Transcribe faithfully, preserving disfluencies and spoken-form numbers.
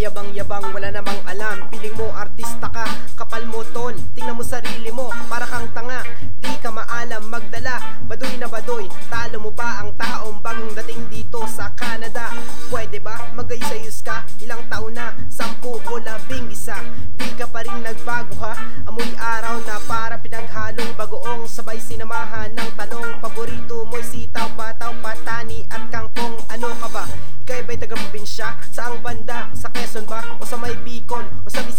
Mayabang-yabang, wala namang alam. Piling mo artista ka, kapal mo tol. Tingnan mo sarili mo, para kang tanga. Di ka maalam magdala, baduy na baduy. Talo mo pa ang taong bagong dating dito sa Canada. Pwede ba magayos-ayos ka? Ilang taon na, sampu o labing isa. Di ka pa rin nagbago ha. Amoy araw na para pinaghalong bagoong. Sabay sinamahan ng talong. Paborito mo'y sitaw, pataw, patani at kangkong. Ano ka ba? Ika'y ba'y taga-probinsya? Saang banda? Sa Quezon ba? O sa may Bicol? O sa